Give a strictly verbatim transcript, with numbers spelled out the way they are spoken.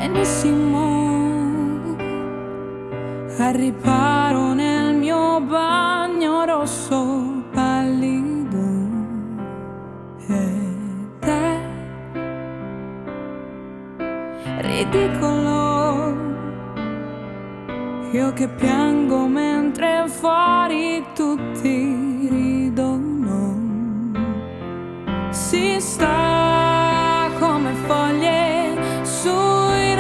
benissimo al riparo nel mio bagno rosso pallido ed è ridicolo io che piango mentre fuori tutti